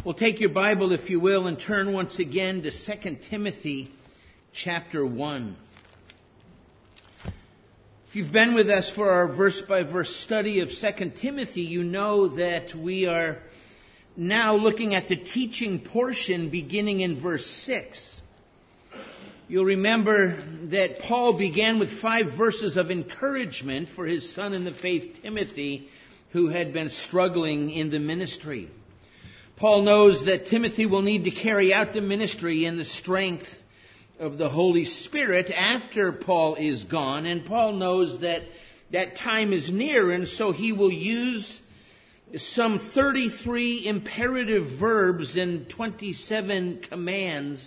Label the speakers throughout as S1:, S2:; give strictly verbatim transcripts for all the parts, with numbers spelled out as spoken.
S1: Well, take your Bible, if you will, and turn once again to Second Timothy chapter one. If you've been with us for our verse-by-verse study of Second Timothy, you know that we are now looking at the teaching portion beginning in verse six. You'll remember that Paul began with five verses of encouragement for his son in the faith, Timothy, who had been struggling in the ministry. Paul knows that Timothy will need to carry out the ministry in the strength of the Holy Spirit after Paul is gone. And Paul knows that that time is near, and so he will use some thirty-three imperative verbs and twenty-seven commands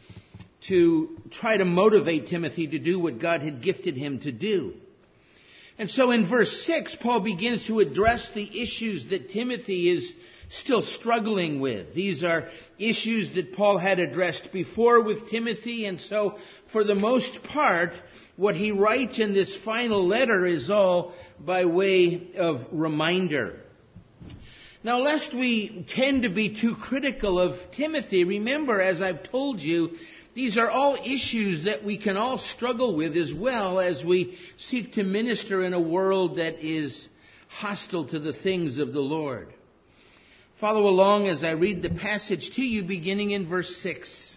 S1: to try to motivate Timothy to do what God had gifted him to do. And so in verse six, Paul begins to address the issues that Timothy is still struggling with. These are issues that Paul had addressed before with Timothy, and so for the most part, what he writes in this final letter is all by way of reminder. Now, lest we tend to be too critical of Timothy, remember, as I've told you, these are all issues that we can all struggle with as well as we seek to minister in a world that is hostile to the things of the Lord. Follow along as I read the passage to you beginning in verse six.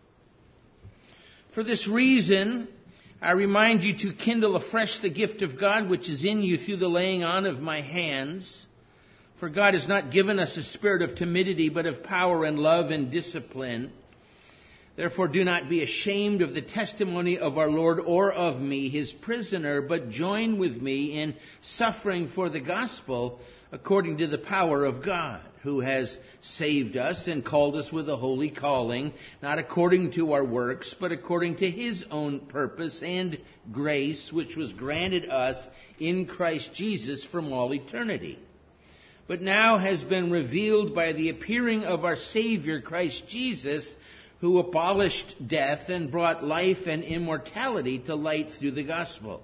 S1: For this reason, I remind you to kindle afresh the gift of God which is in you through the laying on of my hands. For God has not given us a spirit of timidity, but of power and love and discipline. Therefore do not be ashamed of the testimony of our Lord or of me, his prisoner, but join with me in suffering for the gospel according to the power of God, who has saved us and called us with a holy calling, not according to our works, but according to his own purpose and grace, which was granted us in Christ Jesus from all eternity, but now has been revealed by the appearing of our Savior, Christ Jesus, who abolished death and brought life and immortality to light through the gospel,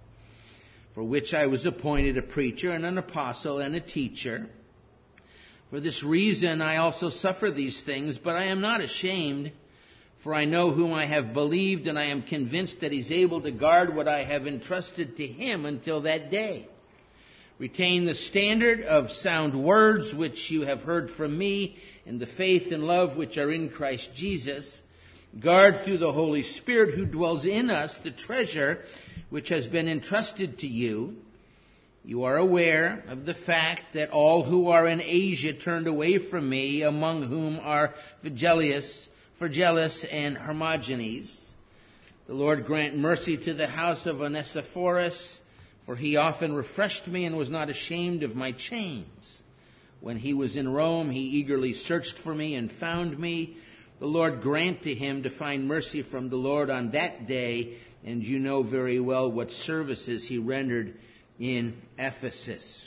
S1: for which I was appointed a preacher and an apostle and a teacher. For this reason I also suffer these things, but I am not ashamed, for I know whom I have believed, and I am convinced that he's able to guard what I have entrusted to him until that day. Retain the standard of sound words which you have heard from me, and the faith and love which are in Christ Jesus. Guard through the Holy Spirit who dwells in us the treasure which has been entrusted to you. You are aware of the fact that all who are in Asia turned away from me, among whom are Phygellus, Phygellus and Hermogenes. The Lord grant mercy to the house of Onesiphorus, for he often refreshed me and was not ashamed of my chains. When he was in Rome, he eagerly searched for me and found me. The Lord grant to him to find mercy from the Lord on that day, and you know very well what services he rendered in Ephesus.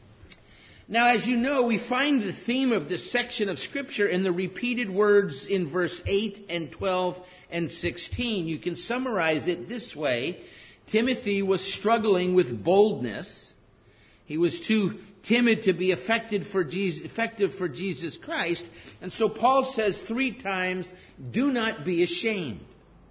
S1: Now, as you know, we find the theme of this section of Scripture in the repeated words in verse eight and twelve and sixteen. You can summarize it this way. Timothy was struggling with boldness. He was too timid to be effective for Jesus, effective for Jesus Christ. And so Paul says three times, do not be ashamed.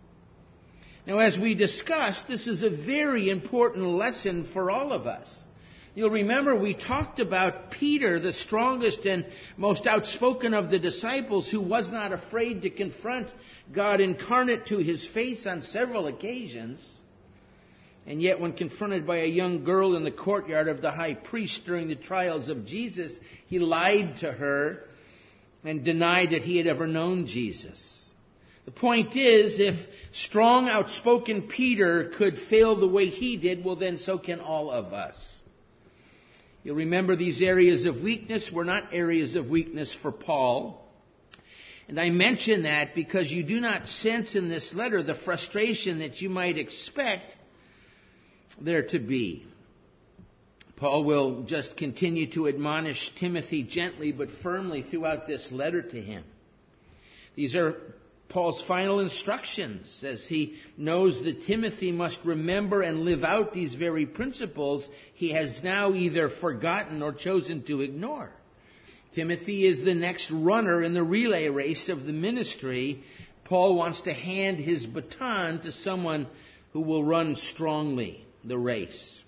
S1: Now, as we discussed, this is a very important lesson for all of us. You'll remember we talked about Peter, the strongest and most outspoken of the disciples, who was not afraid to confront God incarnate to his face on several occasions. And yet when confronted by a young girl in the courtyard of the high priest during the trials of Jesus, he lied to her and denied that he had ever known Jesus. The point is, if strong, outspoken Peter could fail the way he did, well then so can all of us. You'll remember these areas of weakness were not areas of weakness for Paul. And I mention that because you do not sense in this letter the frustration that you might expect there to be. Paul will just continue to admonish Timothy gently but firmly throughout this letter to him. These are Paul's final instructions as he knows that Timothy must remember and live out these very principles he has now either forgotten or chosen to ignore. Timothy is the next runner in the relay race of the ministry. Paul wants to hand his baton to someone who will run strongly the race.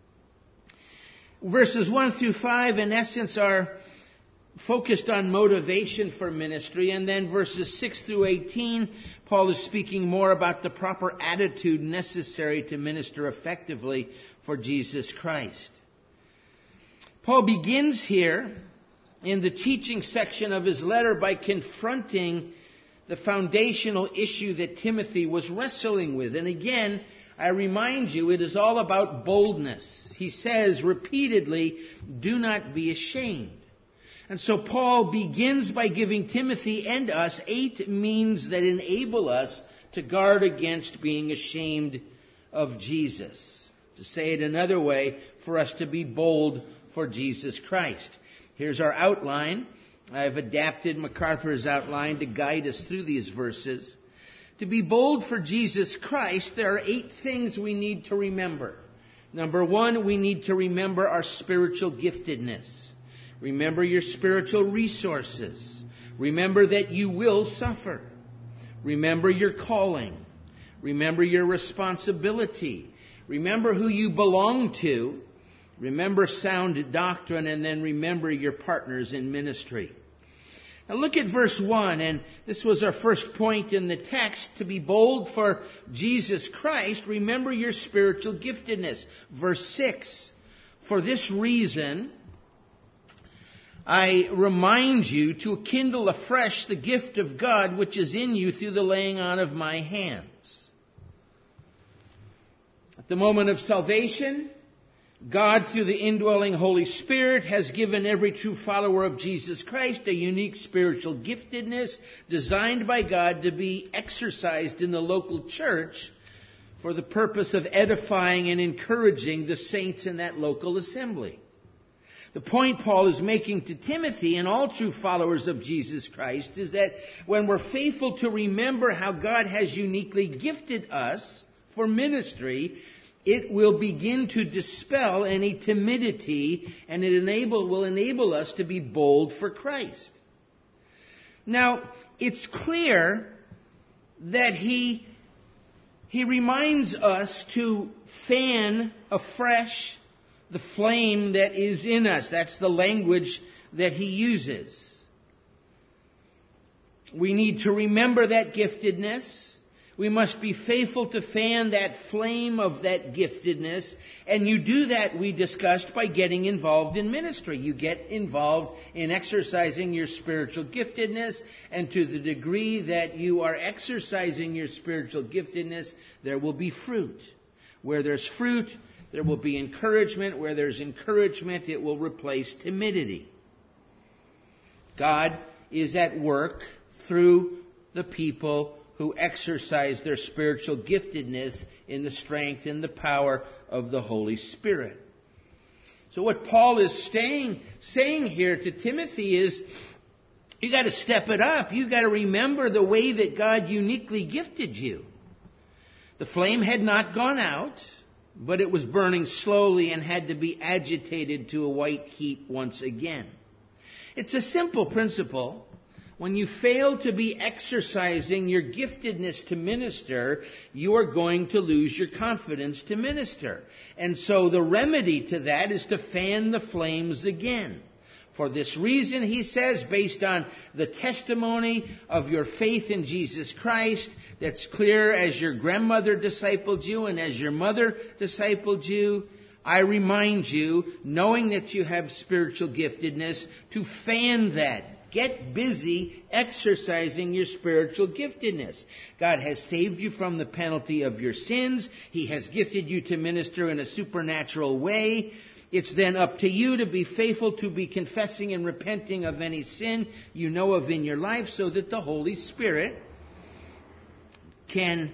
S1: Verses one through five, in essence, are focused on motivation for ministry. And then verses six through eighteen, Paul is speaking more about the proper attitude necessary to minister effectively for Jesus Christ. Paul begins here in the teaching section of his letter by confronting the foundational issue that Timothy was wrestling with. And again, I remind you, it is all about boldness. He says repeatedly, do not be ashamed. And so Paul begins by giving Timothy and us eight means that enable us to guard against being ashamed of Jesus. To say it another way, for us to be bold for Jesus Christ. Here's our outline. I've adapted MacArthur's outline to guide us through these verses. To be bold for Jesus Christ, there are eight things we need to remember. Number one, we need to remember our spiritual giftedness. Remember your spiritual resources. Remember that you will suffer. Remember your calling. Remember your responsibility. Remember who you belong to. Remember sound doctrine, and then remember your partners in ministry. Now look at verse one, and this was our first point in the text. To be bold for Jesus Christ, remember your spiritual giftedness. Verse six, for this reason, I remind you to kindle afresh the gift of God which is in you through the laying on of my hands. At the moment of salvation, God, through the indwelling Holy Spirit, has given every true follower of Jesus Christ a unique spiritual giftedness designed by God to be exercised in the local church for the purpose of edifying and encouraging the saints in that local assembly. The point Paul is making to Timothy and all true followers of Jesus Christ is that when we're faithful to remember how God has uniquely gifted us for ministry, it will begin to dispel any timidity, and it enable, will enable us to be bold for Christ. Now, it's clear that he, he reminds us to fan afresh the flame that is in us. That's the language that he uses. We need to remember that giftedness. We must be faithful to fan that flame of that giftedness. And you do that, we discussed, by getting involved in ministry. You get involved in exercising your spiritual giftedness. And to the degree that you are exercising your spiritual giftedness, there will be fruit. Where there's fruit, there will be encouragement. Where there's encouragement, it will replace timidity. God is at work through the people who exercise their spiritual giftedness in the strength and the power of the Holy Spirit. So what Paul is staying, saying here to Timothy is, you got to step it up. You got to remember the way that God uniquely gifted you. The flame had not gone out, but it was burning slowly and had to be agitated to a white heat once again. It's a simple principle. When you fail to be exercising your giftedness to minister, you are going to lose your confidence to minister. And so the remedy to that is to fan the flames again. For this reason, he says, based on the testimony of your faith in Jesus Christ, that's clear as your grandmother discipled you and as your mother discipled you, I remind you, knowing that you have spiritual giftedness, to fan that. Get busy exercising your spiritual giftedness. God has saved you from the penalty of your sins. He has gifted you to minister in a supernatural way. It's then up to you to be faithful to be confessing and repenting of any sin you know of in your life, so that the Holy Spirit can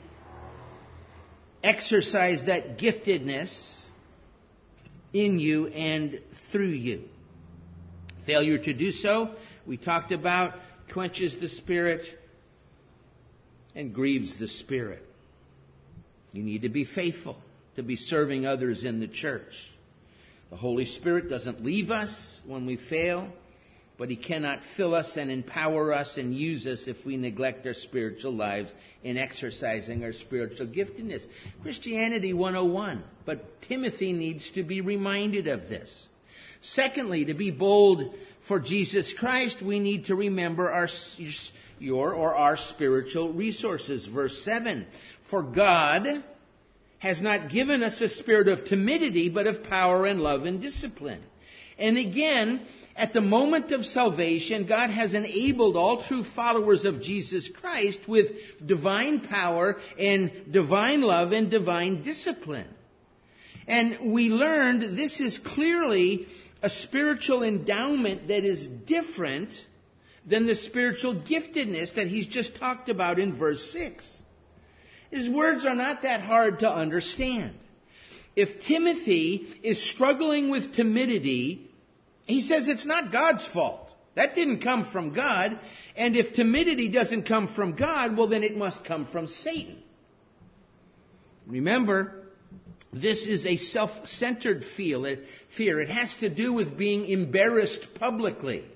S1: exercise that giftedness in you and through you. Failure to do so, we talked about, quenches the Spirit and grieves the Spirit. You need to be faithful to be serving others in the church. The Holy Spirit doesn't leave us when we fail. But He cannot fill us and empower us and use us if we neglect our spiritual lives in exercising our spiritual giftedness. Christianity one oh one. But Timothy needs to be reminded of this. Secondly, to be bold for Jesus Christ, we need to remember our, your or our spiritual resources. Verse seven. For God has not given us a spirit of timidity, but of power and love and discipline. And again, at the moment of salvation, God has enabled all true followers of Jesus Christ with divine power and divine love and divine discipline. And we learned this is clearly a spiritual endowment that is different than the spiritual giftedness that he's just talked about in verse six. His words are not that hard to understand. If Timothy is struggling with timidity, he says it's not God's fault. That didn't come from God. And if timidity doesn't come from God, well, then it must come from Satan. Remember, this is a self-centered fear. It has to do with being embarrassed publicly.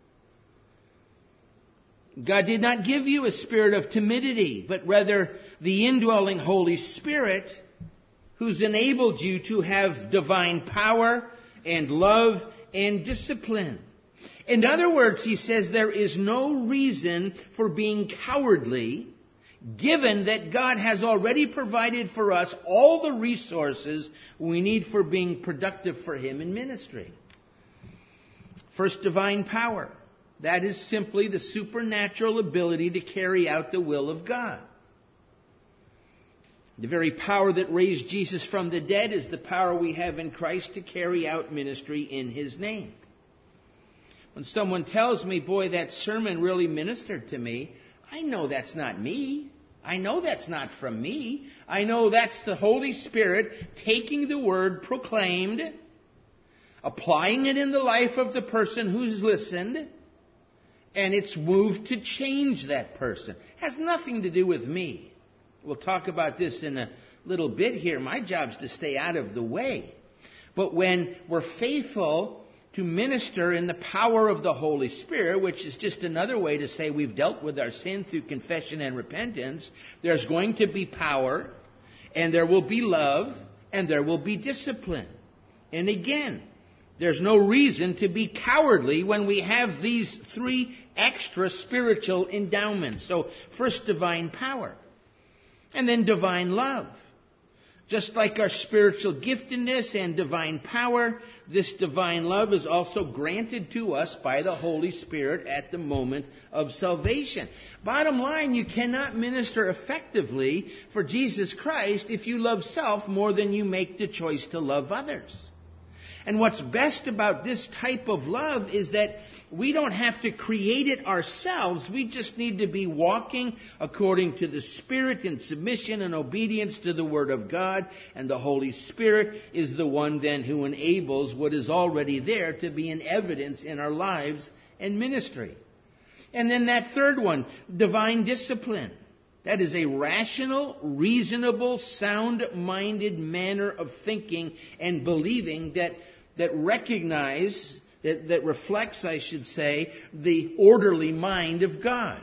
S1: God did not give you a spirit of timidity, but rather the indwelling Holy Spirit who's enabled you to have divine power and love and discipline. In other words, he says there is no reason for being cowardly, given that God has already provided for us all the resources we need for being productive for Him in ministry. First, divine power. That is simply the supernatural ability to carry out the will of God. The very power that raised Jesus from the dead is the power we have in Christ to carry out ministry in His name. When someone tells me, boy, that sermon really ministered to me, I know that's not me. I know that's not from me. I know that's the Holy Spirit taking the word proclaimed, applying it in the life of the person who's listened, and it's moved to change that person. It has nothing to do with me. We'll talk about this in a little bit here. My job's to stay out of the way. But when we're faithful to minister in the power of the Holy Spirit, which is just another way to say we've dealt with our sin through confession and repentance, there's going to be power, and there will be love, and there will be discipline. And again, there's no reason to be cowardly when we have these three extra spiritual endowments. So, first, divine power. And then divine love. Just like our spiritual giftedness and divine power, this divine love is also granted to us by the Holy Spirit at the moment of salvation. Bottom line, you cannot minister effectively for Jesus Christ if you love self more than you make the choice to love others. And what's best about this type of love is that we don't have to create it ourselves. We just need to be walking according to the Spirit in submission and obedience to the Word of God. And the Holy Spirit is the one then who enables what is already there to be in evidence in our lives and ministry. And then that third one, divine discipline. That is a rational, reasonable, sound-minded manner of thinking and believing that, that recognize, that, that reflects, I should say, the orderly mind of God.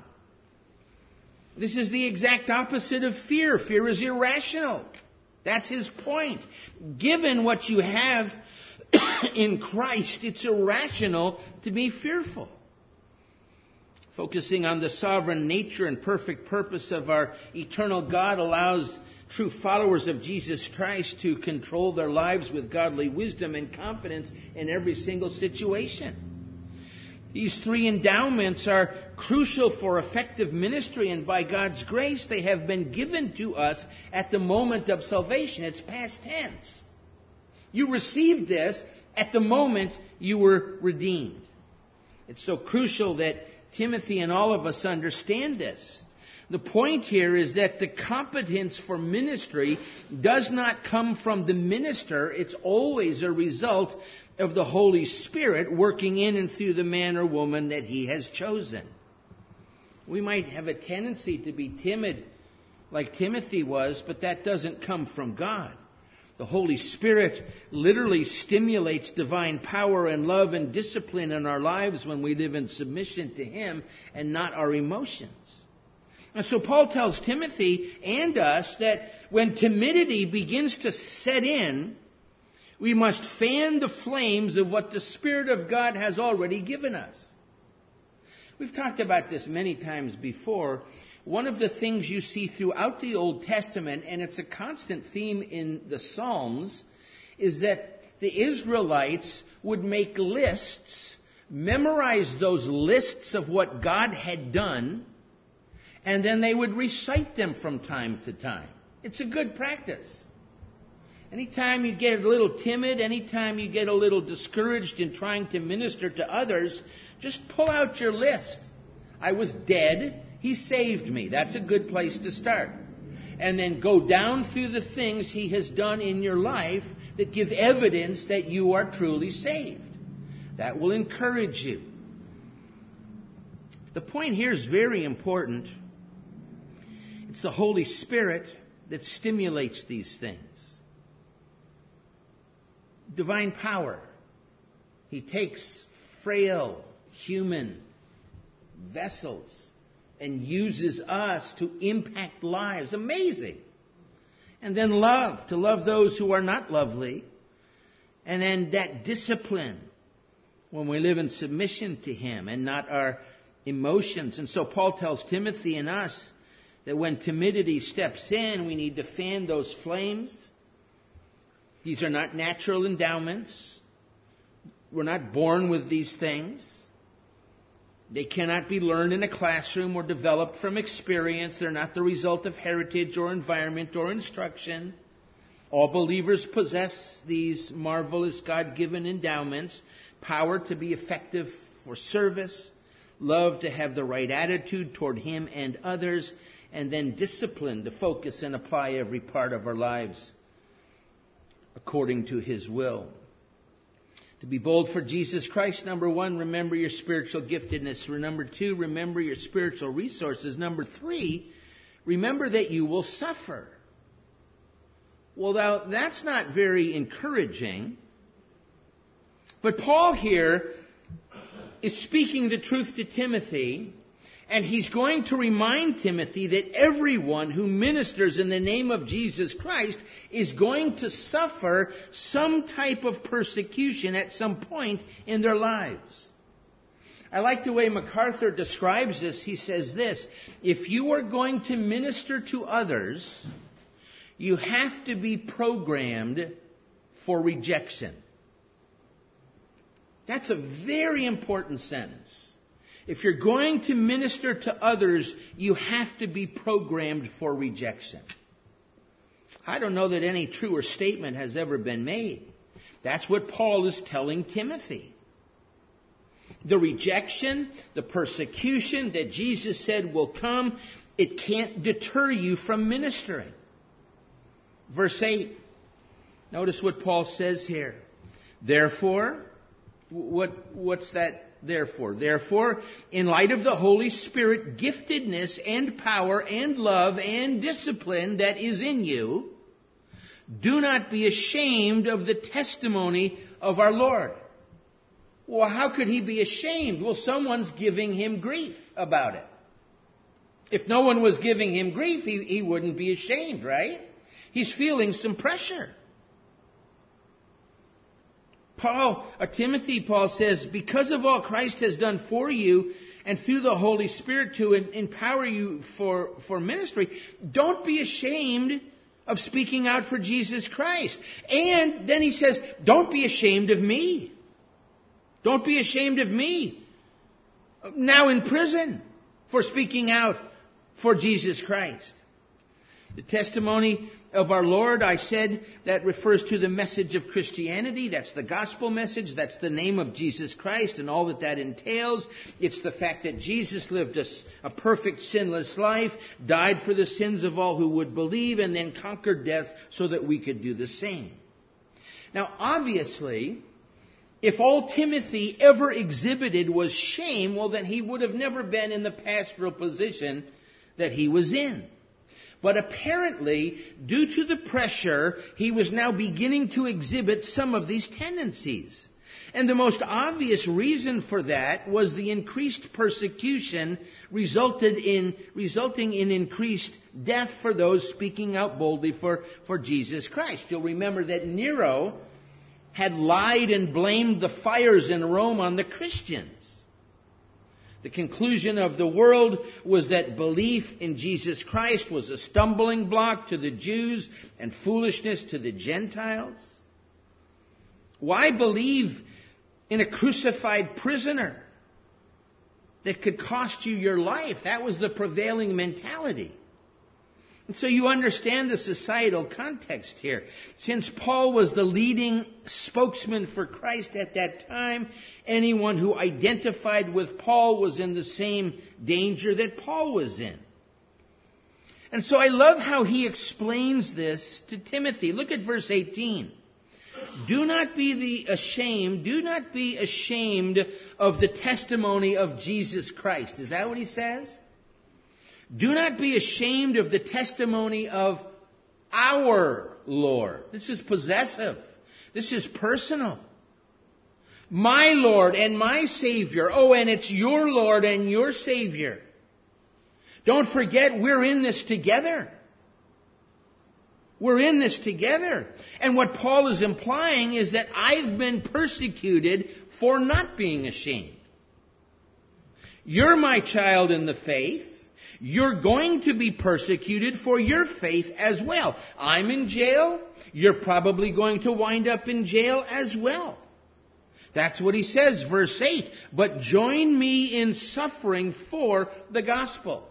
S1: This is the exact opposite of fear. Fear is irrational. That's his point. Given what you have in Christ, it's irrational to be fearful. Focusing on the sovereign nature and perfect purpose of our eternal God allows true followers of Jesus Christ to control their lives with godly wisdom and confidence in every single situation. These three endowments are crucial for effective ministry, and by God's grace, they have been given to us at the moment of salvation. It's past tense. You received this at the moment you were redeemed. It's so crucial that Timothy and all of us understand this. The point here is that the competence for ministry does not come from the minister. It's always a result of the Holy Spirit working in and through the man or woman that He has chosen. We might have a tendency to be timid like Timothy was, but that doesn't come from God. The Holy Spirit literally stimulates divine power and love and discipline in our lives when we live in submission to Him and not our emotions. And so Paul tells Timothy and us that when timidity begins to set in, we must fan the flames of what the Spirit of God has already given us. We've talked about this many times before. One of the things you see throughout the Old Testament, and it's a constant theme in the Psalms, is that the Israelites would make lists, memorize those lists of what God had done, and then they would recite them from time to time. It's a good practice. Anytime you get a little timid, anytime you get a little discouraged in trying to minister to others, just pull out your list. I was dead. He saved me. That's a good place to start. And then go down through the things He has done in your life that give evidence that you are truly saved. That will encourage you. The point here is very important. It's the Holy Spirit that stimulates these things. Divine power. He takes frail, human vessels and uses us to impact lives. Amazing. And then love, to love those who are not lovely. And then that discipline when we live in submission to Him and not our emotions. And so Paul tells Timothy and us that when timidity steps in, we need to fan those flames. These are not natural endowments. We're not born with these things. They cannot be learned in a classroom or developed from experience. They're not the result of heritage or environment or instruction. All believers possess these marvelous God-given endowments. Power to be effective for service. Love to have the right attitude toward Him and others. And then discipline to focus and apply every part of our lives according to His will. To be bold for Jesus Christ, number one, remember your spiritual giftedness. Number two, remember your spiritual resources. Number three, remember that you will suffer. Well, now, that's not very encouraging. But Paul here is speaking the truth to Timothy, and he's going to remind Timothy that everyone who ministers in the name of Jesus Christ is going to suffer some type of persecution at some point in their lives. I like the way MacArthur describes this. He says this: if you are going to minister to others, you have to be programmed for rejection. That's a very important sentence. If you're going to minister to others, you have to be programmed for rejection. I don't know that any truer statement has ever been made. That's what Paul is telling Timothy. The rejection, the persecution that Jesus said will come, it can't deter you from ministering. Verse eight. Notice what Paul says here. Therefore, what, what's that? Therefore, therefore, in light of the Holy Spirit giftedness and power and love and discipline that is in you, do not be ashamed of the testimony of our Lord. Well, how could he be ashamed? Well, someone's giving him grief about it. If no one was giving him grief, he, he wouldn't be ashamed, right? He's feeling some pressure. Paul, or Timothy, Paul says, because of all Christ has done for you and through the Holy Spirit to empower you for, for ministry, don't be ashamed of speaking out for Jesus Christ. And then he says, don't be ashamed of me. Don't be ashamed of me. Now in prison for speaking out for Jesus Christ. The testimony of our Lord, I said, that refers to the message of Christianity. That's the gospel message. That's the name of Jesus Christ and all that that entails. It's the fact that Jesus lived a, a perfect, sinless life, died for the sins of all who would believe, and then conquered death so that we could do the same. Now, obviously, if all Timothy ever exhibited was shame, well, then he would have never been in the pastoral position that he was in. But apparently, due to the pressure, he was now beginning to exhibit some of these tendencies. And the most obvious reason for that was the increased persecution resulted in, resulting in increased death for those speaking out boldly for, for Jesus Christ. You'll remember that Nero had lied and blamed the fires in Rome on the Christians. The conclusion of the world was that belief in Jesus Christ was a stumbling block to the Jews and foolishness to the Gentiles. Why believe in a crucified prisoner that could cost you your life? That was the prevailing mentality. And so you understand the societal context here. Since Paul was the leading spokesman for Christ at that time, anyone who identified with Paul was in the same danger that Paul was in. And so I love how he explains this to Timothy. Look at verse eighteen. Do not be the ashamed, do not be ashamed of the testimony of Jesus Christ. Is that what he says? Do not be ashamed of the testimony of our Lord. This is possessive. This is personal. My Lord and my Savior. Oh, and it's your Lord and your Savior. Don't forget, we're in this together. We're in this together. And what Paul is implying is that I've been persecuted for not being ashamed. You're my child in the faith. You're going to be persecuted for your faith as well. I'm in jail. You're probably going to wind up in jail as well. That's what he says, verse eight. But join me in suffering for the gospel.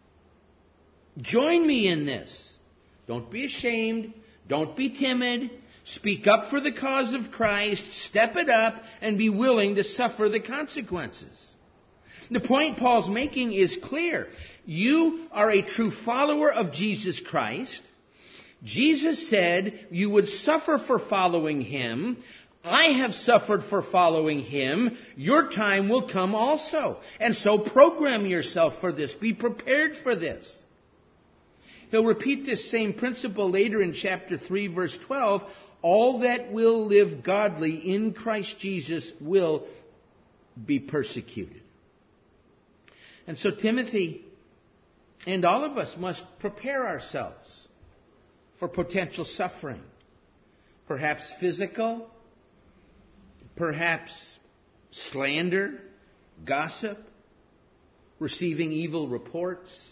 S1: Join me in this. Don't be ashamed. Don't be timid. Speak up for the cause of Christ. Step it up and be willing to suffer the consequences. The point Paul's making is clear. You are a true follower of Jesus Christ. Jesus said you would suffer for following Him. I have suffered for following Him. Your time will come also. And so program yourself for this. Be prepared for this. He'll repeat this same principle later in chapter three, verse twelve. All that will live godly in Christ Jesus will be persecuted. And so Timothy and all of us must prepare ourselves for potential suffering. Perhaps physical, perhaps slander, gossip, receiving evil reports,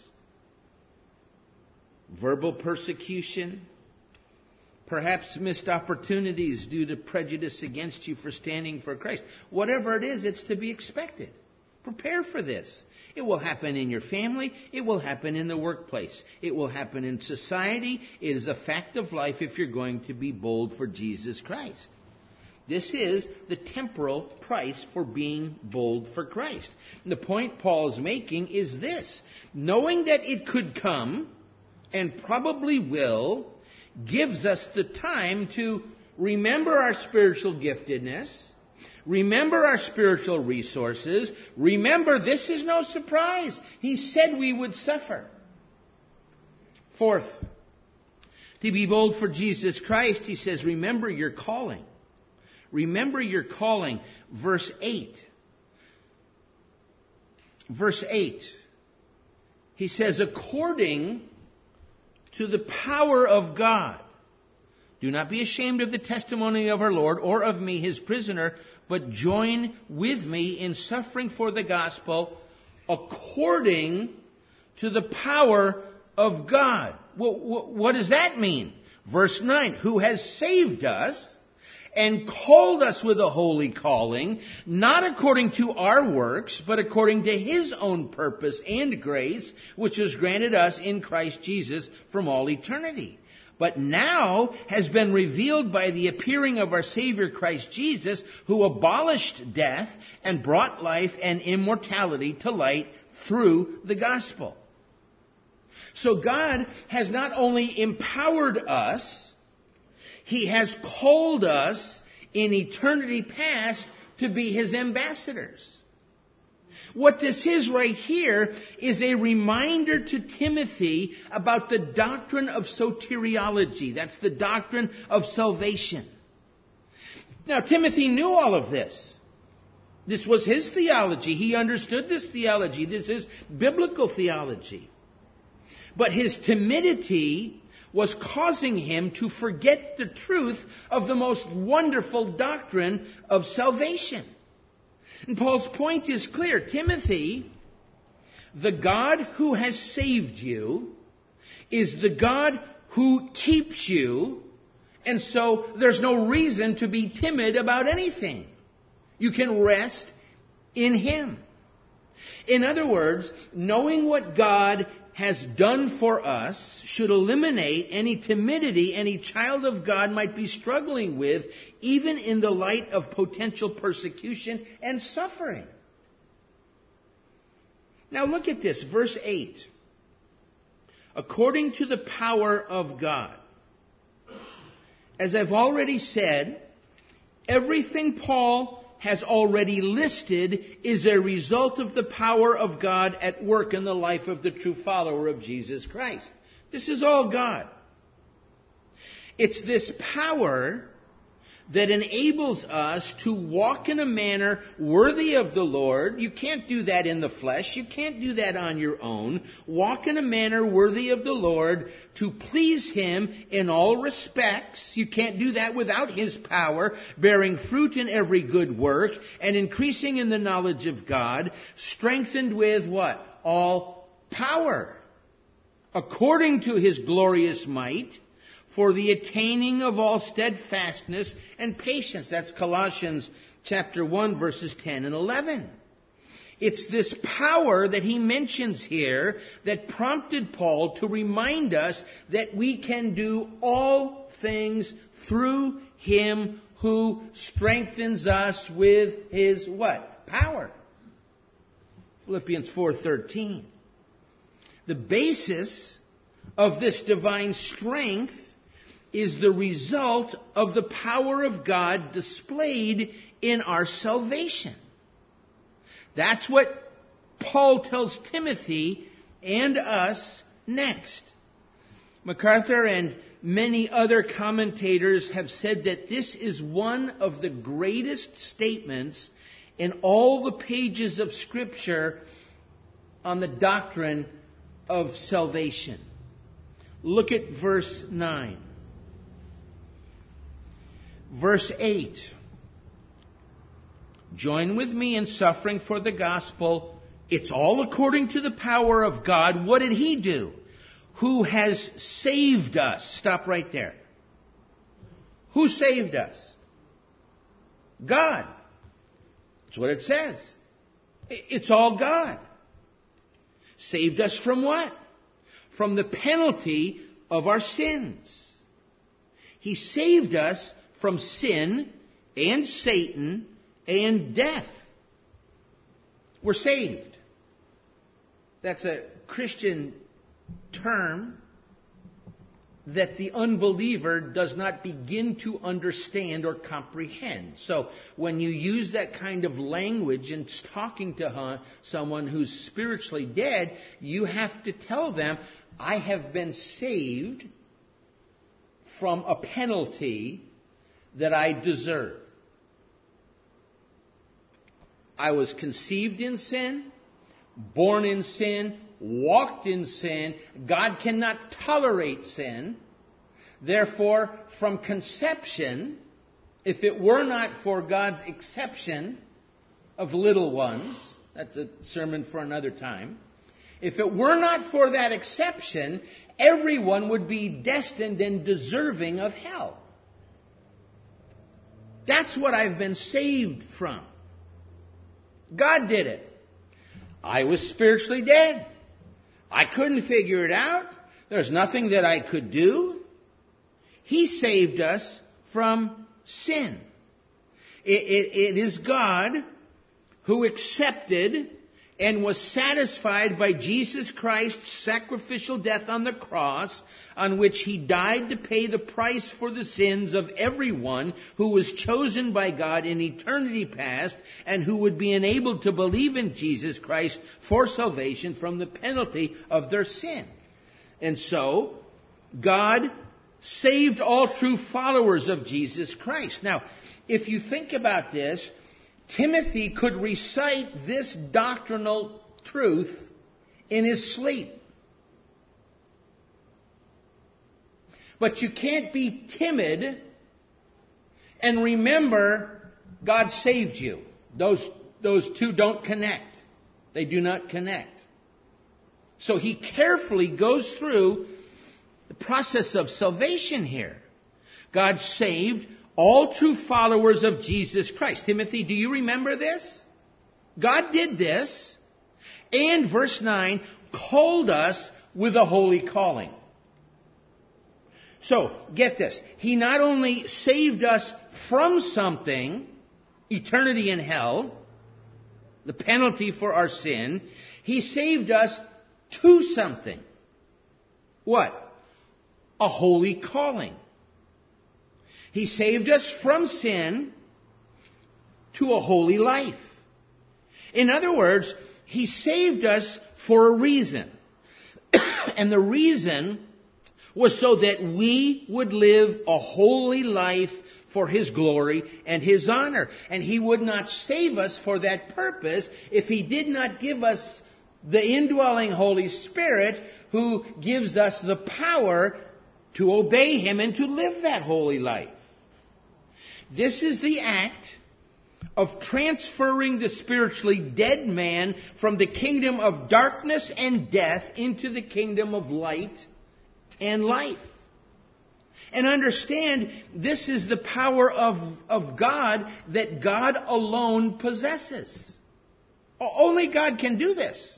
S1: verbal persecution, perhaps missed opportunities due to prejudice against you for standing for Christ. Whatever it is, it's to be expected. Prepare for this. It will happen in your family. It will happen in the workplace. It will happen in society. It is a fact of life if you're going to be bold for Jesus Christ. This is the temporal price for being bold for Christ. And the point Paul is making is this. Knowing that it could come, and probably will, gives us the time to remember our spiritual giftedness, remember our spiritual resources, remember this is no surprise. He said we would suffer. Fourth, to be bold for Jesus Christ, he says, remember your calling. Remember your calling. Verse eight. Verse eight. He says, according to the power of God. Do not be ashamed of the testimony of our Lord or of me, his prisoner, but join with me in suffering for the gospel according to the power of God. What, what does that mean? Verse nine, who has saved us and called us with a holy calling, not according to our works, but according to his own purpose and grace, which was granted us in Christ Jesus from all eternity. But now has been revealed by the appearing of our Savior Christ Jesus, who abolished death and brought life and immortality to light through the gospel. So God has not only empowered us, He has called us in eternity past to be His ambassadors. What this is right here is a reminder to Timothy about the doctrine of soteriology. That's the doctrine of salvation. Now, Timothy knew all of this. This was his theology. He understood this theology. This is biblical theology. But his timidity was causing him to forget the truth of the most wonderful doctrine of salvation. And Paul's point is clear. Timothy, the God who has saved you is the God who keeps you, and so there's no reason to be timid about anything. You can rest in Him. In other words, knowing what God has done for us should eliminate any timidity any child of God might be struggling with, even in the light of potential persecution and suffering. Now look at this, verse eight. According to the power of God. As I've already said, everything Paul has already listed is a result of the power of God at work in the life of the true follower of Jesus Christ. This is all God. It's this power that enables us to walk in a manner worthy of the Lord. You can't do that in the flesh. You can't do that on your own. Walk in a manner worthy of the Lord to please Him in all respects. You can't do that without His power, bearing fruit in every good work and increasing in the knowledge of God, strengthened with what? All power, according to His glorious might, for the attaining of all steadfastness and patience. That's Colossians chapter one, verses ten and eleven. It's this power that he mentions here that prompted Paul to remind us that we can do all things through Him who strengthens us with His what? Power. Philippians four thirteen. The basis of this divine strength is the result of the power of God displayed in our salvation. That's what Paul tells Timothy and us next. MacArthur and many other commentators have said that this is one of the greatest statements in all the pages of Scripture on the doctrine of salvation. Look at verse nine. Verse eight. Join with me in suffering for the gospel. It's all according to the power of God. What did He do? Who has saved us. Stop right there. Who saved us? God. That's what it says. It's all God. Saved us from what? From the penalty of our sins. He saved us from sin and Satan and death. We're saved. That's a Christian term that the unbeliever does not begin to understand or comprehend. So when you use that kind of language in talking to someone who's spiritually dead, you have to tell them, I have been saved from a penalty that I deserve. I was conceived in sin, born in sin, walked in sin. God cannot tolerate sin. Therefore, from conception, if it were not for God's exception of little ones, that's a sermon for another time. If it were not for that exception, everyone would be destined and deserving of hell. That's what I've been saved from. God did it. I was spiritually dead. I couldn't figure it out. There's nothing that I could do. He saved us from sin. It, it, it is God who accepted and was satisfied by Jesus Christ's sacrificial death on the cross, on which he died to pay the price for the sins of everyone who was chosen by God in eternity past and who would be enabled to believe in Jesus Christ for salvation from the penalty of their sin. And so, God saved all true followers of Jesus Christ. Now, if you think about this, Timothy could recite this doctrinal truth in his sleep. But you can't be timid and remember God saved you. Those, those two don't connect. They do not connect. So he carefully goes through the process of salvation here. God saved all true followers of Jesus Christ. Timothy, do you remember this? God did this, and verse nine, called us with a holy calling. So, get this. He not only saved us from something, eternity in hell, the penalty for our sin, he saved us to something. What? A holy calling. He saved us from sin to a holy life. In other words, he saved us for a reason. And the reason was so that we would live a holy life for his glory and his honor. And he would not save us for that purpose if he did not give us the indwelling Holy Spirit who gives us the power to obey him and to live that holy life. This is the act of transferring the spiritually dead man from the kingdom of darkness and death into the kingdom of light and life. And understand, this is the power of, of God that God alone possesses. Only God can do this.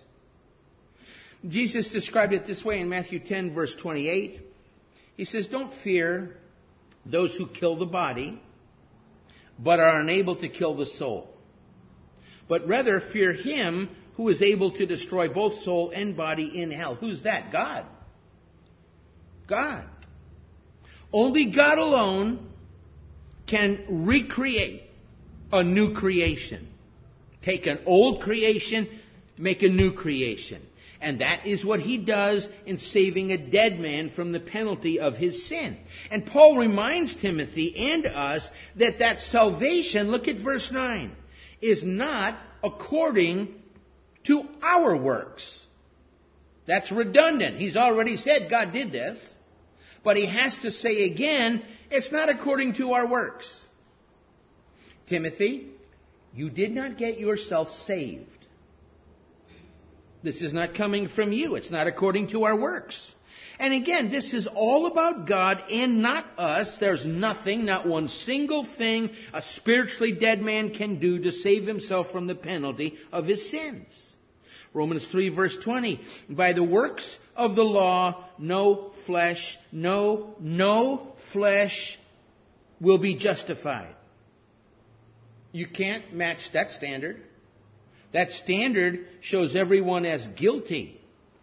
S1: Jesus described it this way in Matthew ten, verse twenty-eight. He says, "Don't fear those who kill the body, but are unable to kill the soul. But rather fear him who is able to destroy both soul and body in hell." Who's that? God. God. Only God alone can recreate a new creation. Take an old creation, make a new creation. And that is what he does in saving a dead man from the penalty of his sin. And Paul reminds Timothy and us that that salvation, look at verse nine, is not according to our works. That's redundant. He's already said God did this. But he has to say again, it's not according to our works. Timothy, you did not get yourself saved. This is not coming from you. It's not according to our works. And again, this is all about God and not us. There's nothing, not one single thing a spiritually dead man can do to save himself from the penalty of his sins. Romans three, verse twenty. By the works of the law, no flesh, no, no flesh will be justified. You can't match that standard. That standard shows everyone as guilty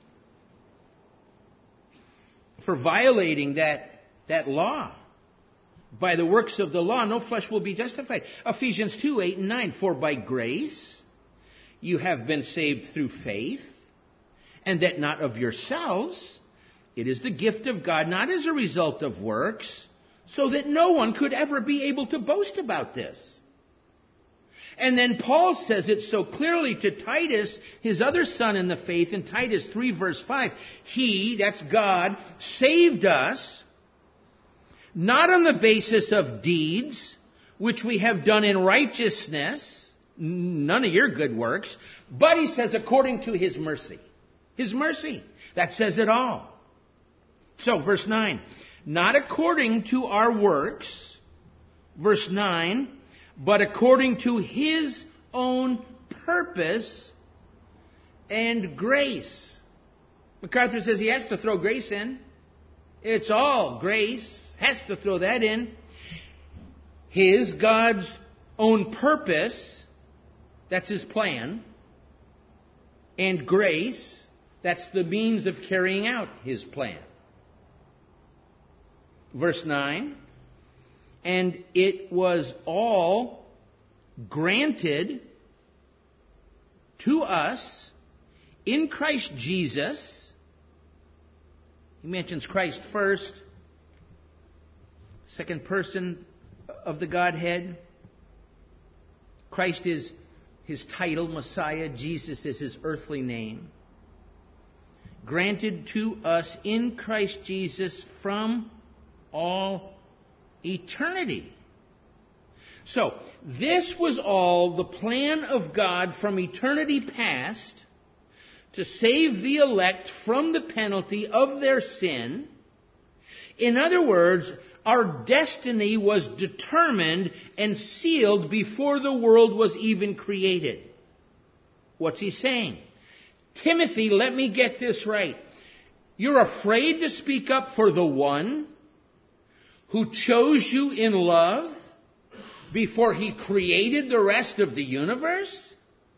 S1: for violating that, that law. By the works of the law, no flesh will be justified. Ephesians two, eight and nine. For by grace you have been saved through faith, and that not of yourselves. It is the gift of God, not as a result of works, so that no one could ever be able to boast about this. And then Paul says it so clearly to Titus, his other son in the faith, in Titus three, verse five. He, that's God, saved us, not on the basis of deeds, which we have done in righteousness, none of your good works, but he says according to his mercy. His mercy. That says it all. So, verse nine. Not according to our works, verse nine, but according to his own purpose and grace. MacArthur says he has to throw grace in. It's all grace. Has to throw that in. His, God's own purpose, that's his plan, and grace. That's the means of carrying out his plan. Verse nine, and it was all granted to us in Christ Jesus. He mentions Christ first, second person of the Godhead. Christ is his title, Messiah. Jesus is his earthly name. Granted to us in Christ Jesus from all eternity. So, this was all the plan of God from eternity past to save the elect from the penalty of their sin. In other words, our destiny was determined and sealed before the world was even created. What's he saying? Timothy, let me get this right. You're afraid to speak up for the one who chose you in love before he created the rest of the universe?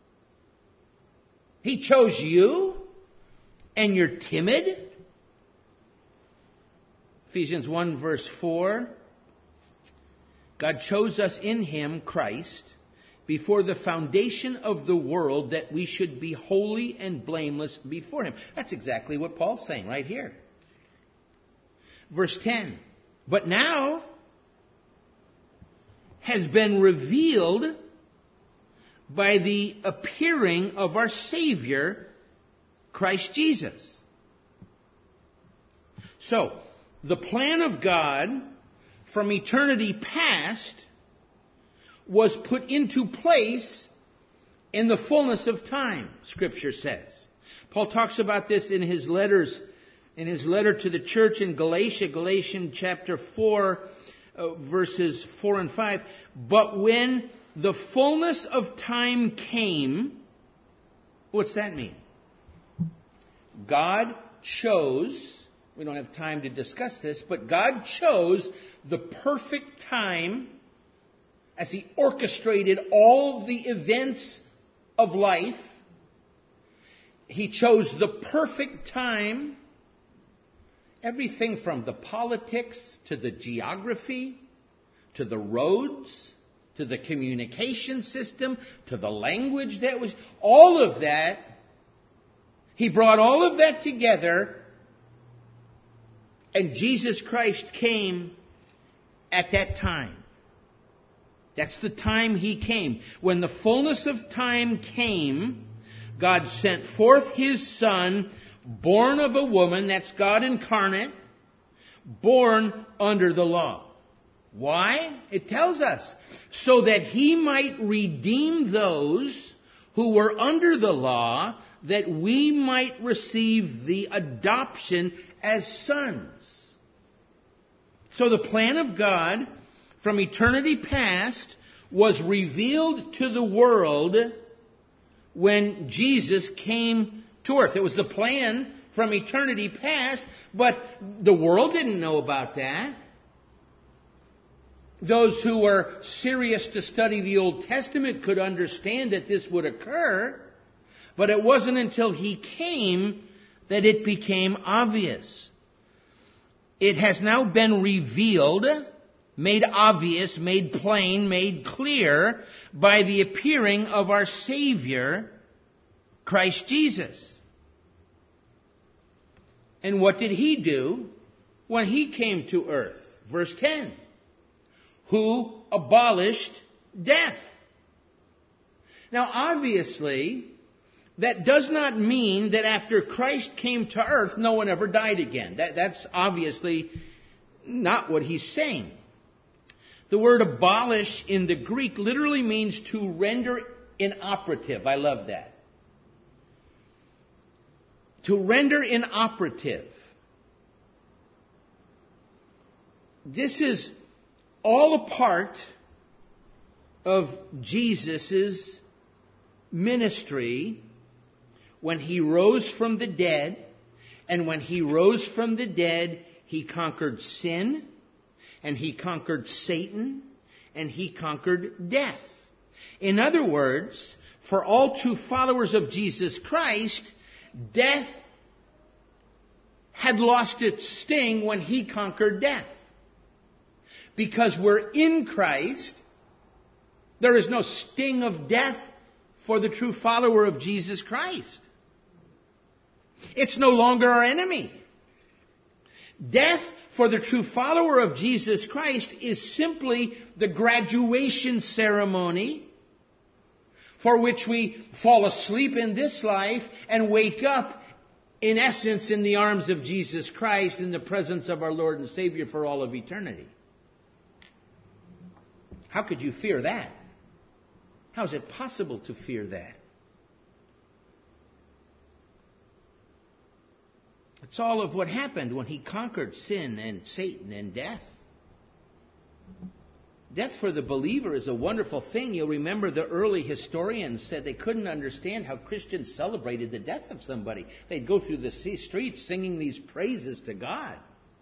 S1: He chose you, and you're timid? Ephesians one verse four, God chose us in him, Christ, before the foundation of the world, that we should be holy and blameless before him. That's exactly what Paul's saying right here. Verse ten, but now has been revealed by the appearing of our Savior, Christ Jesus. So, the plan of God from eternity past was put into place in the fullness of time, Scripture says. Paul talks about this in his letters, in his letter to the church in Galatia, Galatians chapter four, uh, verses four and five. But when the fullness of time came, what's that mean? God chose, we don't have time to discuss this, but God chose the perfect time as he orchestrated all the events of life. He chose the perfect time, everything from the politics to the geography, to the roads, to the communication system, to the language that was, all of that. He brought all of that together, and Jesus Christ came at that time. That's the time he came. When the fullness of time came, God sent forth his Son, born of a woman, that's God incarnate, born under the law. Why? It tells us, so that he might redeem those who were under the law, that we might receive the adoption as sons. So the plan of God from eternity past was revealed to the world when Jesus came to earth. It was the plan from eternity past, but the world didn't know about that. Those who were serious to study the Old Testament could understand that this would occur, but it wasn't until he came that it became obvious. It has now been revealed, made obvious, made plain, made clear by the appearing of our Savior, Christ Jesus. And what did he do when he came to earth? Verse ten. Who abolished death. Now, obviously, that does not mean that after Christ came to earth, no one ever died again. That, that's obviously not what he's saying. The word abolish in the Greek literally means to render inoperative. I love that. To render inoperative. This is all a part of Jesus' ministry when he rose from the dead. And when he rose from the dead, he conquered sin, and he conquered Satan, and he conquered death. In other words, for all true followers of Jesus Christ, death had lost its sting when he conquered death. Because we're in Christ, there is no sting of death for the true follower of Jesus Christ. It's no longer our enemy. Death for the true follower of Jesus Christ is simply the graduation ceremony for which we fall asleep in this life and wake up, in essence, in the arms of Jesus Christ in the presence of our Lord and Savior for all of eternity. How could you fear that? How is it possible to fear that? It's all of what happened when he conquered sin and Satan and death. Death for the believer is a wonderful thing. You'll remember the early historians said they couldn't understand how Christians celebrated the death of somebody. They'd go through the streets singing these praises to God.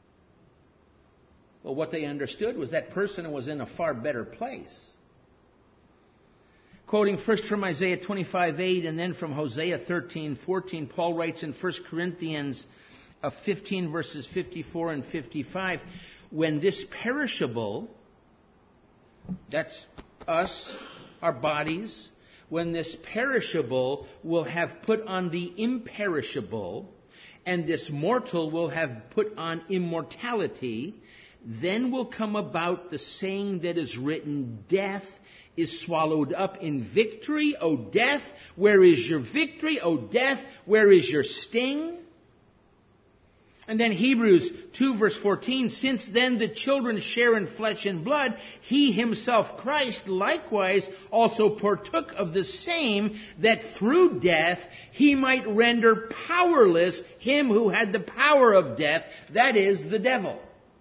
S1: Well, what they understood was that person was in a far better place. Quoting first from Isaiah twenty-five eight and then from Hosea thirteen fourteen, Paul writes in First Corinthians fifteen verses fifty-four and fifty-five, when this perishable, that's us, our bodies, when this perishable will have put on the imperishable, and this mortal will have put on immortality, then will come about the saying that is written, death is swallowed up in victory. O death, where is your victory? O death, where is your sting? And then Hebrews two verse fourteen, since then the children share in flesh and blood, he himself, Christ, likewise also partook of the same, that through death he might render powerless him who had the power of death, that is, the devil.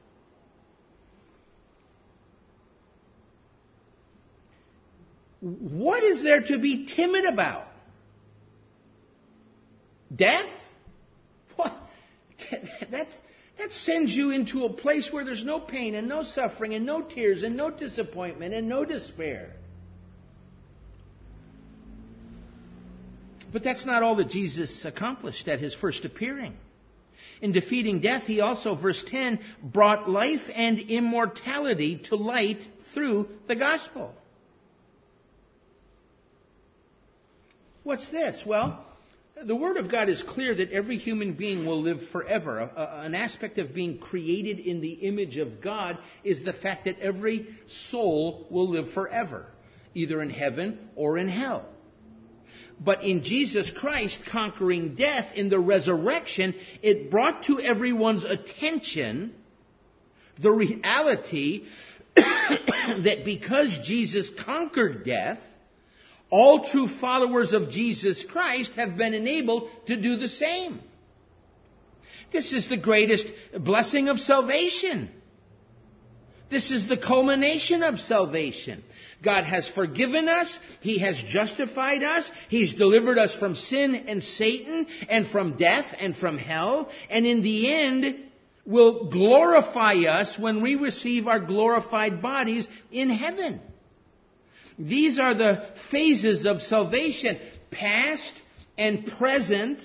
S1: What is there to be timid about? Death? What? That's, that sends you into a place where there's no pain and no suffering and no tears and no disappointment and no despair. But that's not all that Jesus accomplished at his first appearing. In defeating death, he also, verse ten, brought life and immortality to light through the gospel. What's this? Well, the Word of God is clear that every human being will live forever. A, a, an aspect of being created in the image of God is the fact that every soul will live forever, either in heaven or in hell. But in Jesus Christ conquering death, in the resurrection, it brought to everyone's attention the reality that because Jesus conquered death, all true followers of Jesus Christ have been enabled to do the same. This is the greatest blessing of salvation. This is the culmination of salvation. God has forgiven us. He has justified us. He's delivered us from sin and Satan and from death and from hell. And in the end, will glorify us when we receive our glorified bodies in heaven. These are the phases of salvation, past and present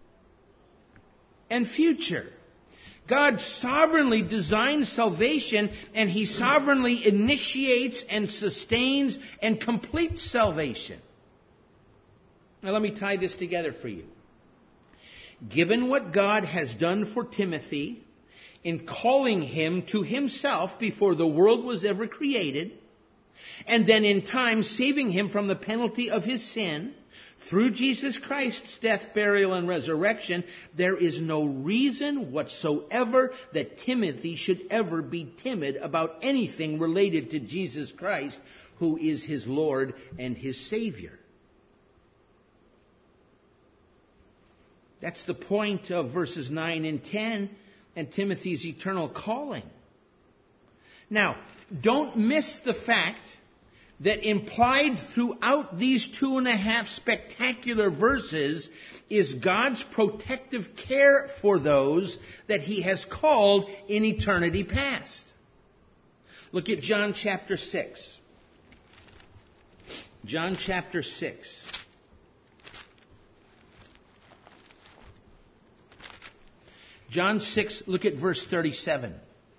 S1: and future. God sovereignly designs salvation, and He sovereignly initiates and sustains and completes salvation. Now let me tie this together for you. Given what God has done for Timothy in calling him to himself before the world was ever created, and then in time saving him from the penalty of his sin, through Jesus Christ's death, burial, and resurrection, there is no reason whatsoever that Timothy should ever be timid about anything related to Jesus Christ, who is his Lord and his Savior. That's the point of verses nine and ten and Timothy's eternal calling. Now, don't miss the fact that implied throughout these two and a half spectacular verses is God's protective care for those that He has called in eternity past. Look at John chapter six. John chapter six. John six, look at verse thirty-seven.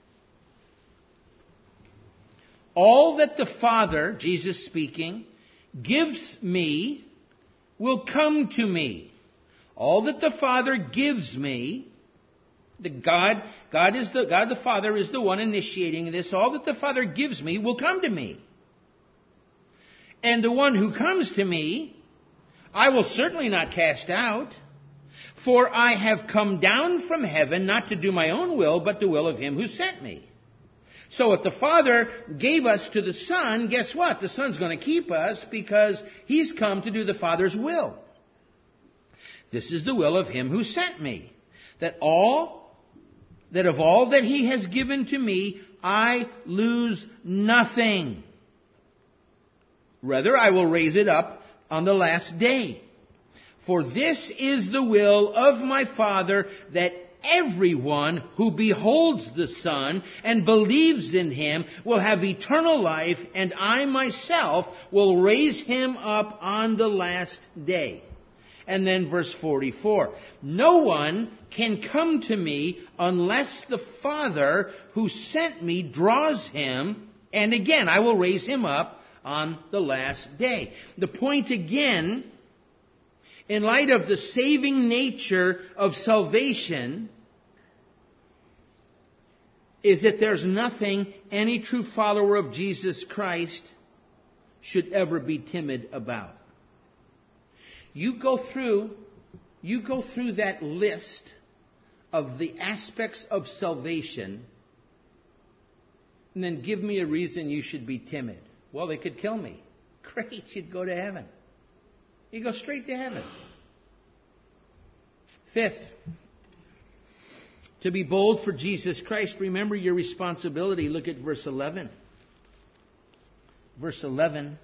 S1: All that the Father, Jesus speaking, gives me will come to me. All that the Father gives me, the God, God is the, God the Father is the one initiating this. All that the Father gives me will come to me. And the one who comes to me, I will certainly not cast out. For I have come down from heaven not to do my own will, but the will of him who sent me. So if the Father gave us to the Son, guess what? The Son's going to keep us because he's come to do the Father's will. This is the will of him who sent me. That all, that of all that he has given to me, I lose nothing. Rather, I will raise it up on the last day. For this is the will of my Father, that everyone who beholds the Son and believes in him will have eternal life, and I myself will raise him up on the last day. And then verse forty-four. No one can come to me unless the Father who sent me draws him, and again I will raise him up on the last day. The point again, in light of the saving nature of salvation, is that there's nothing any true follower of Jesus Christ should ever be timid about. You go through, you go through that list of the aspects of salvation, and then give me a reason you should be timid. Well, they could kill me. Great, you'd go to heaven. You go straight to heaven. Fifth, to be bold for Jesus Christ, remember your responsibility. Look at verse eleven. Verse eleven.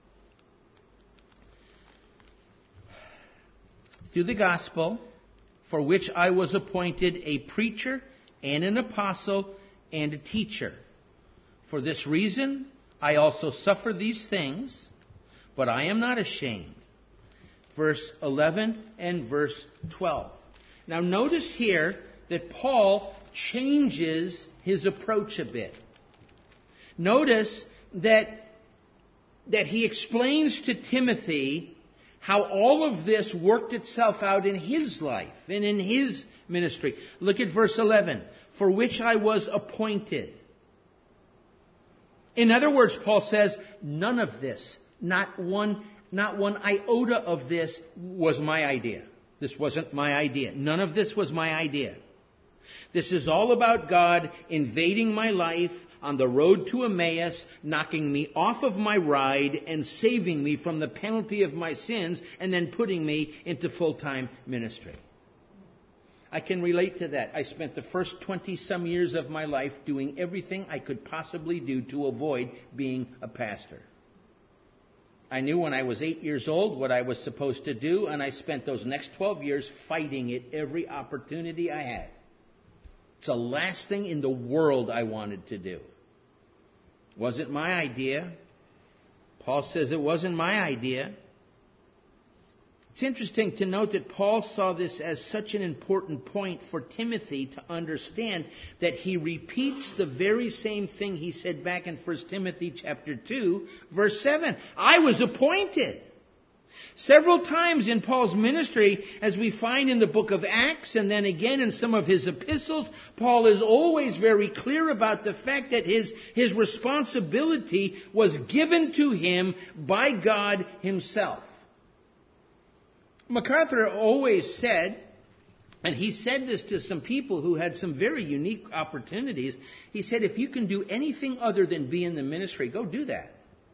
S1: Through the gospel, for which I was appointed a preacher and an apostle and a teacher. For this reason, I also suffer these things, but I am not ashamed. Verse eleven and verse twelve. Now notice here that Paul changes his approach a bit. Notice that, that he explains to Timothy how all of this worked itself out in his life and in his ministry. Look at verse eleven. For which I was appointed. In other words, Paul says, none of this, not one, not one iota of this was my idea. This wasn't my idea. None of this was my idea. This is all about God invading my life on the road to Emmaus, knocking me off of my ride and saving me from the penalty of my sins, and then putting me into full-time ministry. I can relate to that. I spent the first twenty-some years of my life doing everything I could possibly do to avoid being a pastor. I knew when I was eight years old what I was supposed to do, and I spent those next twelve years fighting it every opportunity I had. It's the last thing in the world I wanted to do. Wasn't my idea. Paul says it wasn't my idea. It's interesting to note that Paul saw this as such an important point for Timothy to understand that he repeats the very same thing he said back in First Timothy chapter two, verse seven. I was appointed. Several times in Paul's ministry, as we find in the book of Acts and then again in some of his epistles, Paul is always very clear about the fact that his, his responsibility was given to him by God himself. MacArthur always said, and he said this to some people who had some very unique opportunities, he said, if you can do anything other than be in the ministry, go do that.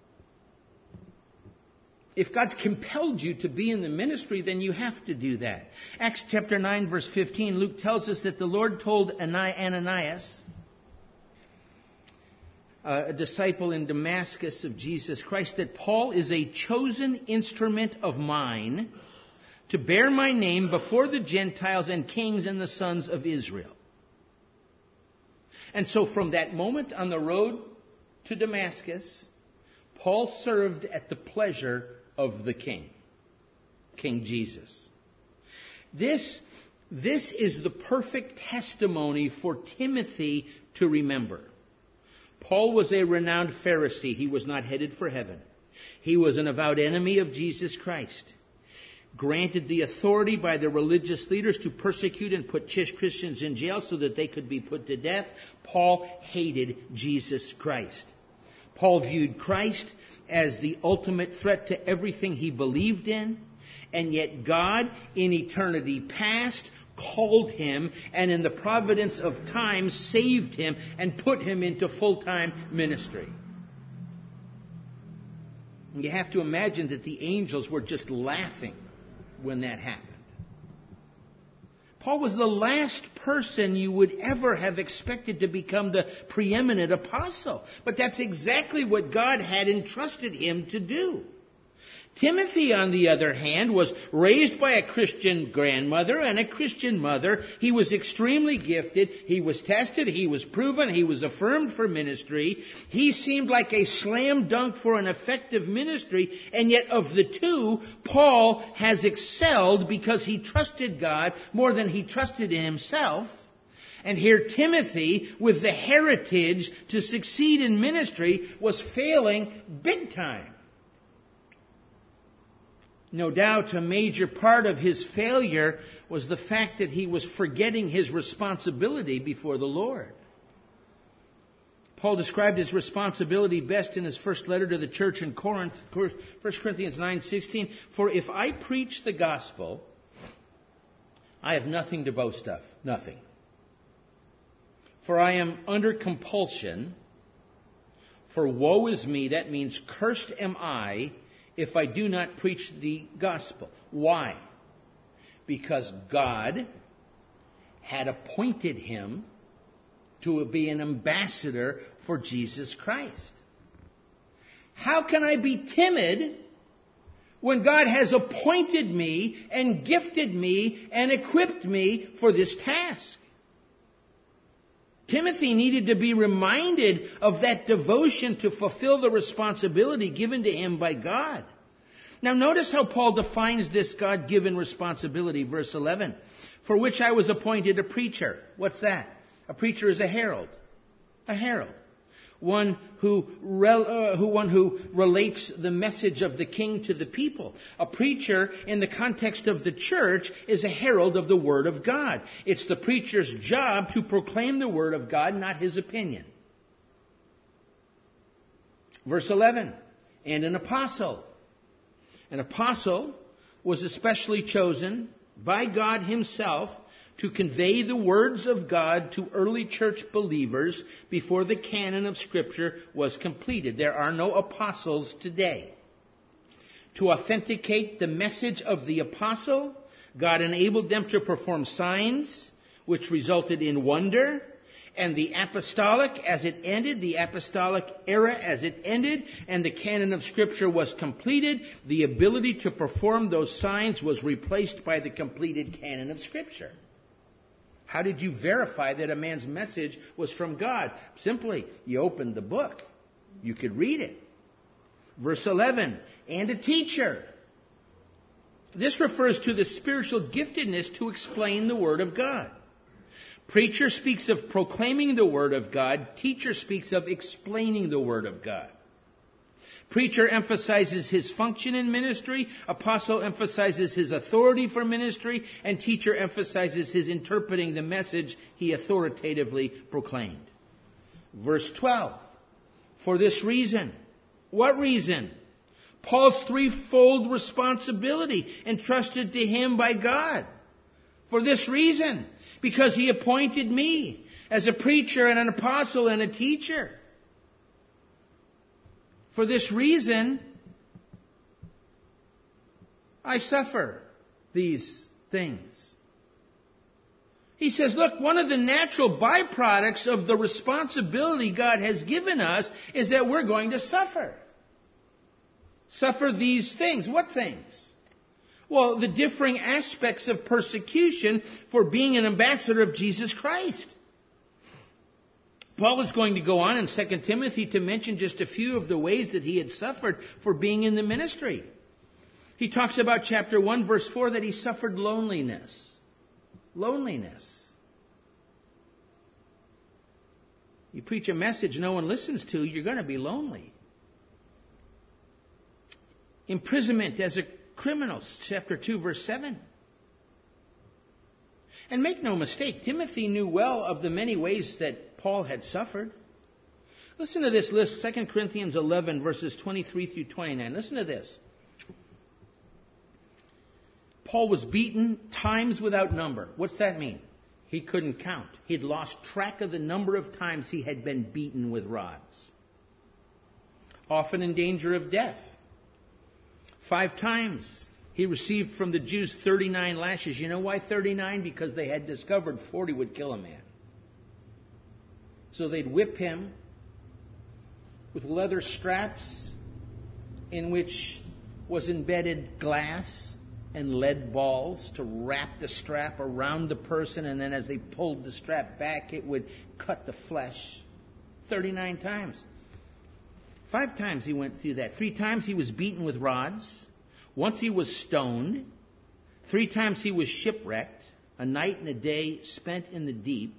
S1: If God's compelled you to be in the ministry, then you have to do that. Acts chapter nine, verse fifteen, Luke tells us that the Lord told Ananias, a disciple in Damascus of Jesus Christ, that Paul is a chosen instrument of mine to bear my name before the Gentiles and kings and the sons of Israel. And so from that moment on the road to Damascus, Paul served at the pleasure of the king, King Jesus. This, This is the perfect testimony for Timothy to remember. Paul was a renowned Pharisee. He was not headed for heaven. He was an avowed enemy of Jesus Christ. Granted the authority by the religious leaders to persecute and put Christians in jail so that they could be put to death, Paul hated Jesus Christ. Paul viewed Christ as the ultimate threat to everything he believed in, and yet God, in eternity past, called him and in the providence of time saved him and put him into full-time ministry. And you have to imagine that the angels were just laughing when that happened. Paul was the last person you would ever have expected to become the preeminent apostle. But that's exactly what God had entrusted him to do. Timothy, on the other hand, was raised by a Christian grandmother and a Christian mother. He was extremely gifted. He was tested. He was proven. He was affirmed for ministry. He seemed like a slam dunk for an effective ministry. And yet of the two, Paul has excelled because he trusted God more than he trusted in himself. And here Timothy, with the heritage to succeed in ministry, was failing big time. No doubt a major part of his failure was the fact that he was forgetting his responsibility before the Lord. Paul described his responsibility best in his first letter to the church in Corinth, First Corinthians nine sixteen. For if I preach the gospel, I have nothing to boast of. Nothing. For I am under compulsion. For woe is me, that means cursed am I, if I do not preach the gospel. Why? Because God had appointed him to be an ambassador for Jesus Christ. How can I be timid when God has appointed me and gifted me and equipped me for this task? Timothy needed to be reminded of that devotion to fulfill the responsibility given to him by God. Now notice how Paul defines this God-given responsibility, verse eleven. For which I was appointed a preacher. What's that? A preacher is a herald. A herald. One who, rel, uh, who, one who relates the message of the king to the people. A preacher, in the context of the church, is a herald of the Word of God. It's the preacher's job to proclaim the Word of God, not his opinion. Verse eleven, and an apostle. An apostle was especially chosen by God himself to convey the words of God to early church believers before the canon of Scripture was completed. There are no apostles today. To authenticate the message of the apostle, God enabled them to perform signs, which resulted in wonder. And the apostolic, as it ended, the apostolic era as it ended, and the canon of Scripture was completed, the ability to perform those signs was replaced by the completed canon of Scripture. How did you verify that a man's message was from God? Simply, you opened the book. You could read it. Verse eleven, and a teacher. This refers to the spiritual giftedness to explain the Word of God. Preacher speaks of proclaiming the Word of God. Teacher speaks of explaining the Word of God. Preacher emphasizes his function in ministry. Apostle emphasizes his authority for ministry. And teacher emphasizes his interpreting the message he authoritatively proclaimed. Verse twelve. For this reason. What reason? Paul's threefold responsibility entrusted to him by God. For this reason. Because he appointed me as a preacher and an apostle and a teacher. For this reason, I suffer these things. He says, look, one of the natural byproducts of the responsibility God has given us is that we're going to suffer. Suffer these things. What things? Well, the differing aspects of persecution for being an ambassador of Jesus Christ. Paul is going to go on in Second Timothy to mention just a few of the ways that he had suffered for being in the ministry. He talks about chapter one, verse four, that he suffered loneliness. Loneliness. You preach a message no one listens to, you're going to be lonely. Imprisonment as a criminal, chapter two, verse seven. And make no mistake, Timothy knew well of the many ways that Paul had suffered. Listen to this list, Second Corinthians eleven, verses twenty-three through twenty-nine. Listen to this. Paul was beaten times without number. What's that mean? He couldn't count. He'd lost track of the number of times he had been beaten with rods. Often in danger of death. Five times he received from the Jews thirty-nine lashes. You know why thirty-nine? Because they had discovered forty would kill a man. So they'd whip him with leather straps in which was embedded glass and lead balls to wrap the strap around the person, and then as they pulled the strap back, it would cut the flesh. thirty-nine times. Five times he went through that. Three times he was beaten with rods. Once he was stoned. Three times he was shipwrecked. A night and a day spent in the deep.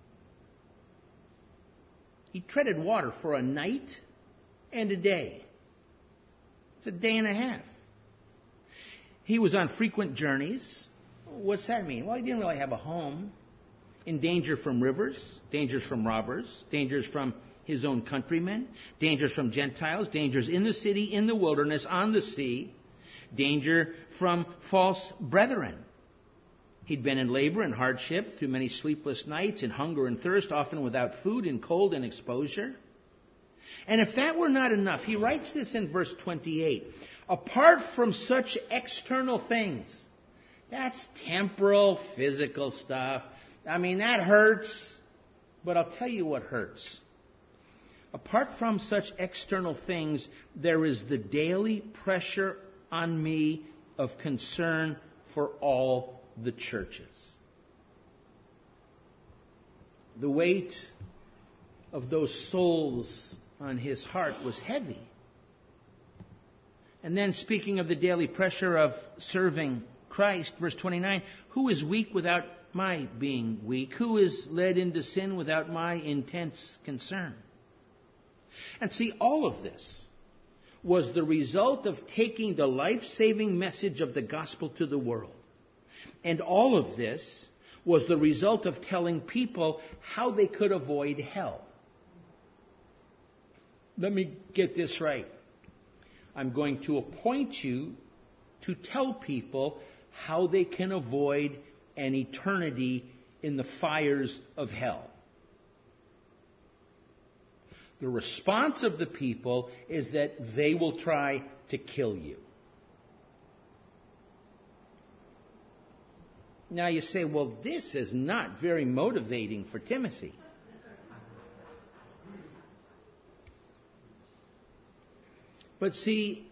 S1: He treaded water for a night and a day. It's a day and a half. He was on frequent journeys. What's that mean? Well, he didn't really have a home. In danger from rivers, dangers from robbers, dangers from his own countrymen, dangers from Gentiles, dangers in the city, in the wilderness, on the sea, danger from false brethren. He'd been in labor and hardship through many sleepless nights, in hunger and thirst, often without food, in cold and exposure. And if that were not enough, he writes this in verse twenty-eight. Apart from such external things, that's temporal, physical stuff. I mean, that hurts, but I'll tell you what hurts. Apart from such external things, there is the daily pressure on me of concern for all the churches. The weight of those souls on his heart was heavy. And then speaking of the daily pressure of serving Christ, verse twenty-nine, who is weak without my being weak? Who is led into sin without my intense concern? And see, all of this was the result of taking the life-saving message of the gospel to the world. And all of this was the result of telling people how they could avoid hell. Let me get this right. I'm going to appoint you to tell people how they can avoid an eternity in the fires of hell. The response of the people is that they will try to kill you. Now you say, well, this is not very motivating for Timothy. But see,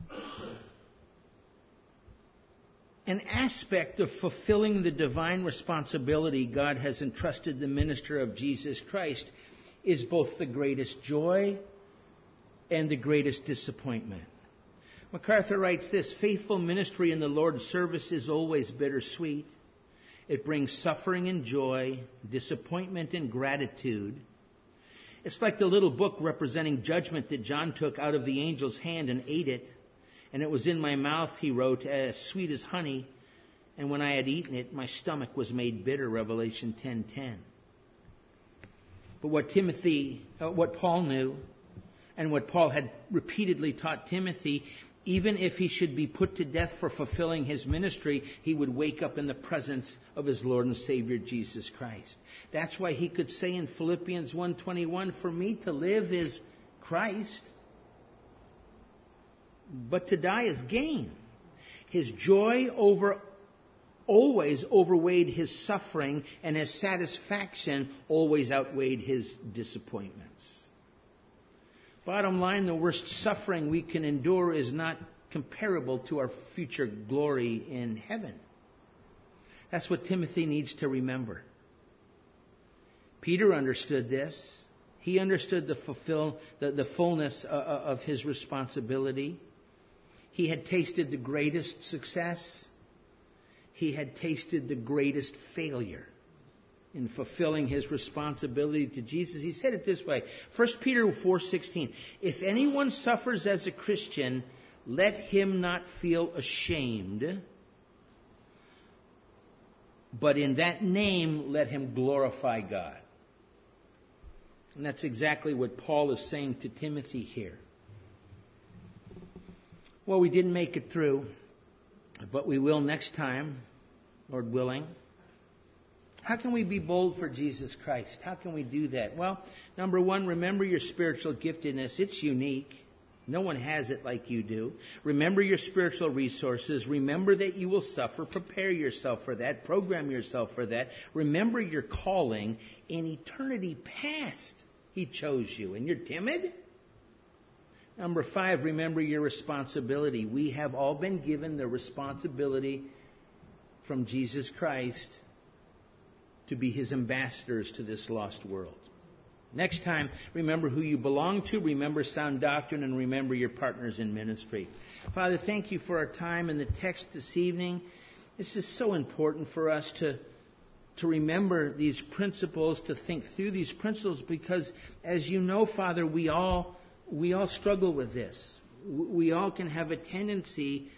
S1: an aspect of fulfilling the divine responsibility God has entrusted the minister of Jesus Christ is both the greatest joy and the greatest disappointment. MacArthur writes this, faithful ministry in the Lord's service is always bittersweet. It brings suffering and joy, disappointment and gratitude. It's like the little book representing judgment that John took out of the angel's hand and ate it. And it was in my mouth, he wrote, as sweet as honey. And when I had eaten it, my stomach was made bitter, Revelation ten ten. But what Timothy, uh, what Paul knew, and what Paul had repeatedly taught Timothy, even if he should be put to death for fulfilling his ministry, he would wake up in the presence of his Lord and Savior Jesus Christ. That's why he could say in Philippians one twenty-one, for me to live is Christ, but to die is gain. His joy over always overweighed his suffering, and his satisfaction always outweighed his disappointments. Bottom line, the worst suffering we can endure is not comparable to our future glory in heaven. That's what Timothy needs to remember. Peter understood this. He understood the, fulfill, the, the fullness of his responsibility. He had tasted the greatest success. he had tasted the greatest failure in fulfilling his responsibility to Jesus. He said it this way, First Peter four sixteen, if anyone suffers as a Christian, let him not feel ashamed, but in that name let him glorify God. And that's exactly what Paul is saying to Timothy here. Well, we didn't make it through, but we will next time, Lord willing. How can we be bold for Jesus Christ? How can we do that? Well, number one, remember your spiritual giftedness. It's unique. No one has it like you do. Remember your spiritual resources. Remember that you will suffer. Prepare yourself for that. Program yourself for that. Remember your calling. In eternity past, He chose you. And you're timid? Number five, remember your responsibility. We have all been given the responsibility from Jesus Christ to be His ambassadors to this lost world. Next time, remember who you belong to, remember sound doctrine, and remember your partners in ministry. Father, thank you for our time in the text this evening. This is so important for us to, to remember these principles, to think through these principles, because as you know, Father, we all, we all struggle with this. We all can have a tendency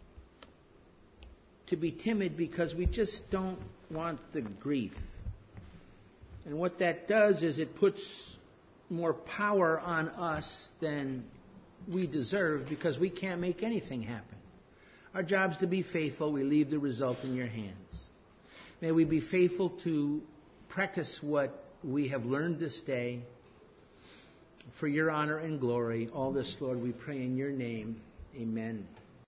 S1: to be timid because we just don't want the grief. And what that does is it puts more power on us than we deserve because we can't make anything happen. Our job's to be faithful. We leave the result in your hands. May we be faithful to practice what we have learned this day for your honor and glory. All this, Lord, we pray in your name. Amen.